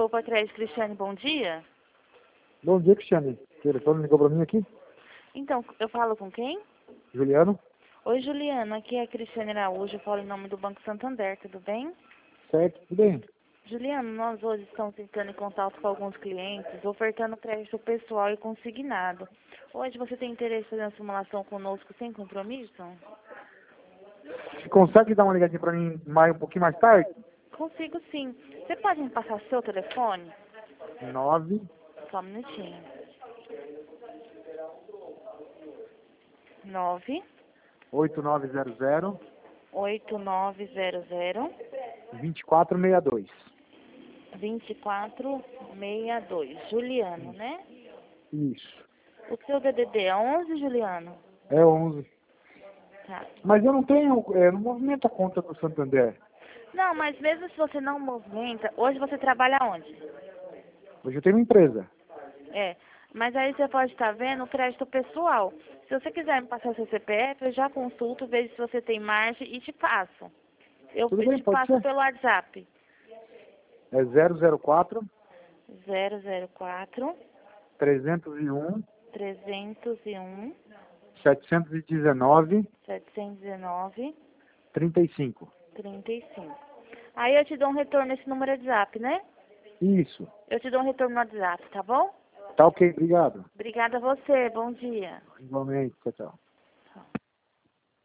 Opa Crédito, Cristiane, bom dia. Bom dia, Cristiane. O telefone ligou para mim aqui? Então, eu falo com quem? Juliano? Oi, Juliano, aqui é a Cristiane Araújo, eu falo em nome do Banco Santander, tudo bem? Certo, tudo bem. Juliano, nós hoje estamos entrando em contato com alguns clientes, ofertando crédito pessoal e consignado. Hoje você tem interesse em fazer uma simulação conosco sem compromisso? Você consegue dar uma ligadinha para mim um pouquinho mais tarde? Consigo sim. Você pode me passar seu telefone? 9 Só um minutinho. 9 8900 8900 2462. 2462. Juliano, né? Isso. O seu DDD é 11, Juliano? É 11. Tá. Mas eu não tenho, não movimento a conta do Santander. Não, mas mesmo se você não movimenta, hoje você trabalha onde? Hoje eu tenho uma empresa. É, mas aí você pode estar vendo o crédito pessoal. Se você quiser me passar seu CPF, eu já consulto, vejo se você tem margem e te passo. Eu Tudo bem, te pode passo ser? pelo WhatsApp. É 004 004 301 301 719 719 35. 35. Aí eu te dou um retorno nesse número de WhatsApp, né? Isso. Eu te dou um retorno no WhatsApp, tá bom? Tá ok, obrigado. Obrigada a você, bom dia. Igualmente, tchau, tchau.